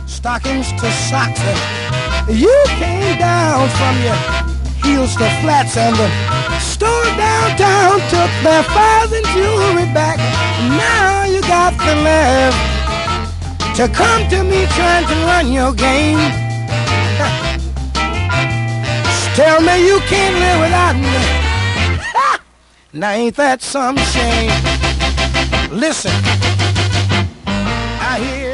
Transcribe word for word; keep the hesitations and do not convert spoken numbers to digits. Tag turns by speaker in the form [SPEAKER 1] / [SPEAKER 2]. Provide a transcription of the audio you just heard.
[SPEAKER 1] stockings to socks. You came down from your heels to flats, and the store downtown took their furs and jewelry back. Now you got the nerve to come to me trying to run your game. Tell me you can't live without me. Ha! Now ain't that some shame? Listen, I hear